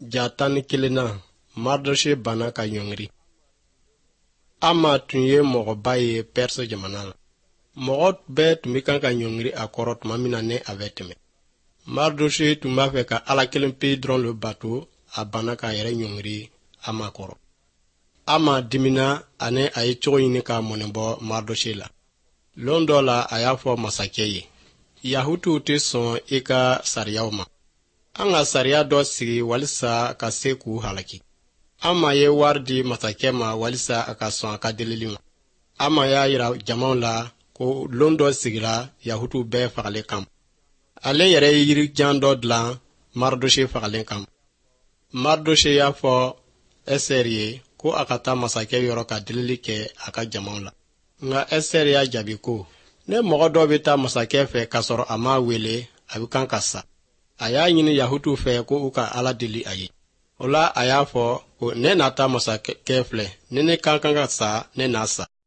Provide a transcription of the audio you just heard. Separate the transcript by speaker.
Speaker 1: Jatani kilena Mardoshe bana ka ɲɔngiri. Ama tun ye mɔgɔba ye Perse jamana la. Mɔgɔ bɛɛ tun bɛ kan ka ɲɔngiri a kɔrɔ tuma min na ne a bɛ tɛmɛ. Mardoshe tun b'a fɛ ka Ala kelen pe dɔrɔn le bato a bana ka yɛrɛ ɲɔngiri Ama kɔrɔ. Ama dimina ani a ye cogo ɲini ka mɔnɛbɔ Mardoshe la. Lon dɔ la a y'a fɔ masakɛ ye, Yahudiw tɛ sɔn i ka sariyaw ma. An ka sariya dɔ sigi walisa ka se k'u halaki. Ama ye wari di masakɛ ma walisa a ka sɔn a ka delili ma. Ama y'a yira jamaw la ko lon dɔ sigira Yahudiw bɛɛ fagalen kama. Ale yɛrɛ ye yirijan dɔ dilan Mardoshe fagalen kama. Mardoshe y'a fɔ Ɛsɛri ye ko a ka taa masakɛ yɔrɔ ka delili kɛ a ka jamaw la. Nka Ɛsɛri y'a jaabi ko, ne mɔgɔ dɔ bɛ taa masakɛ fɛ k'a sɔrɔ a m'a wele, a bɛ kan ka sa. A y'a ɲini Yahudiw fɛ ko u ka Ala deli a ye. O la a y'a fɔ ko ne n'a taa masakɛ filɛ, ni ne kan ka sa, ne n'a sa.